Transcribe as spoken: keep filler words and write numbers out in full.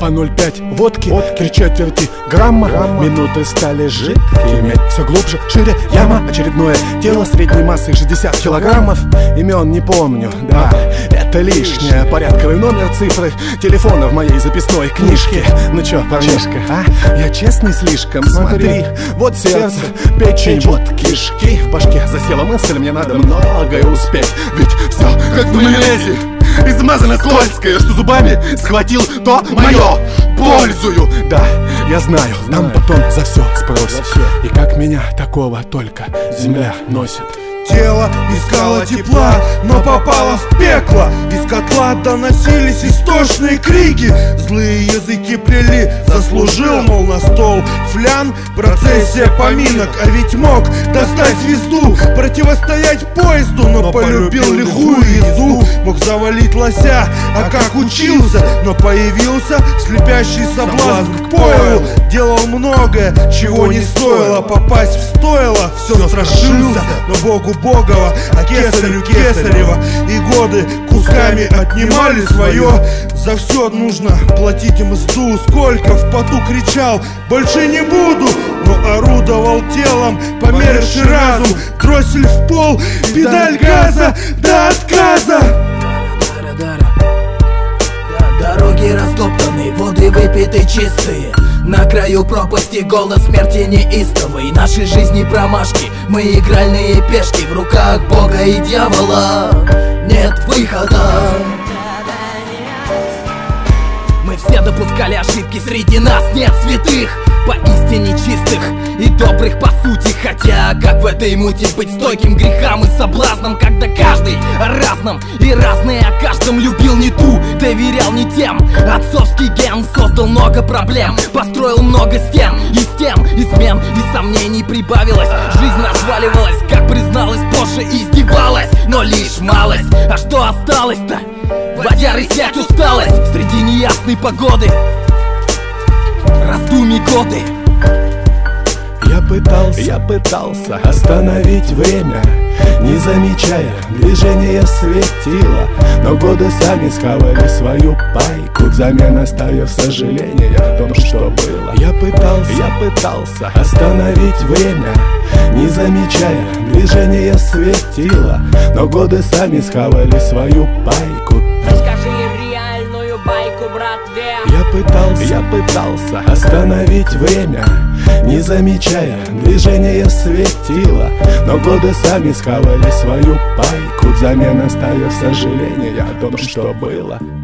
по ноль пять водки, водки. Три четверти грамма, грамма. Минуты стали жидкими. Все глубже, шире яма. Очередное тело средней массой шестьдесят килограммов. Имен не помню, да, это лишнее. Порядковый номер, цифры телефона в моей записной книжке. Ну чё, парнишка, а? Я честный слишком. Смотри, вот сердце, печень, вот кишки. В башке засела мысль, мне надо многое успеть. Ведь все как в майонезе, измазано скользкое, что зубами схватил, то мое пользую. Да, я знаю, нам потом за все спросят. И как меня такого только земля носит. Тело искало тепла, но попало в пекло. Из котла доносились истошные крики. Злые языки плели, заслужил, мол, на стол флян. Процессия поминок, а ведь мог достать звезду, противостоять поезду, но полюбил лихую езду. Мог завалить лося, а как учился, но появился слепящий соблазн к пойлу. Делал многое, чего не стоило, попасть в стойло все страшился, но Богу Богова, а кесарю Кесарева. И годы кусками отнимали свое. За все нужно платить мзду. Сколько в поту кричал, больше не буду, но орудовал телом, померший разум. Дроссель в пол, педаль газа до отказа. Дороги растоптаны, воды выпиты чистые. На краю пропасти голос смерти неистовый. Наши жизни промашки, мы игральные пешки. В руках Бога и дьявола нет выхода. Мы все допускали ошибки, среди нас нет святых, поистине чистых и добрых по сути. Хотя как в этой муте быть стойким грехам и соблазнам, когда каждый о разном и разное о каждом любил не ту, доверял не тем. Отцовский ген создал много проблем, построил много стен, и стен, измен и сомнений прибавилось. Жизнь разваливалась, как призналась позже, издевалась, но лишь малость. А что осталось-то? Водяры снять усталость среди неясной погоды, раздумий годы. Я пытался, я пытался остановить время, не замечая движения светила, но годы сами схавали свою пайку, взамен оставив сожаление о том, что было. Я пытался, я пытался остановить время, не замечая движения светила, но годы сами схавали свою пайку. Расскажи реальную байку, братве. Я пытался, я пытался остановить время, не замечая движения светила, но годы сами схавали свою пайку, взамен оставив сожаление о том, что было.